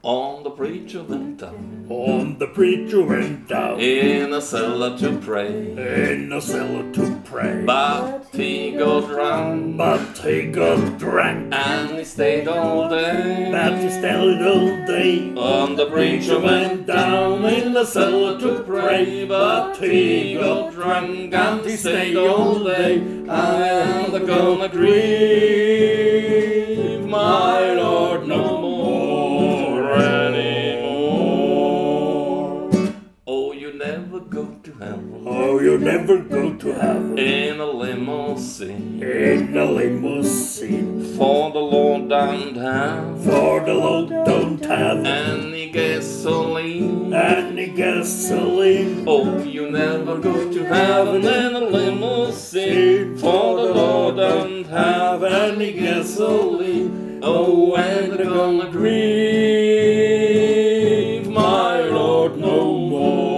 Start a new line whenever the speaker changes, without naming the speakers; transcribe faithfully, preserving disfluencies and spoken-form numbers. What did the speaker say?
On the preacher went down,
On the preacher went down
in a cellar to pray,
in a cellar to pray.
but he got drunk,
But he got drunk,
and he stayed all day.
but he stayed all day.
On the preacher went down in the cellar to pray, but he got drunk and he stayed all day. I am gonna grieve my Lord no more anymore. Oh, you never go to heaven
Oh, you never go to heaven
in a limousine,
in a limousine.
for the Lord don't have
For the Lord don't have
any gasoline.
any gasoline.
Oh, you never go to heaven in a limousine, for the Lord don't have any gasoline. Oh, and they're gonna grieve my Lord no more.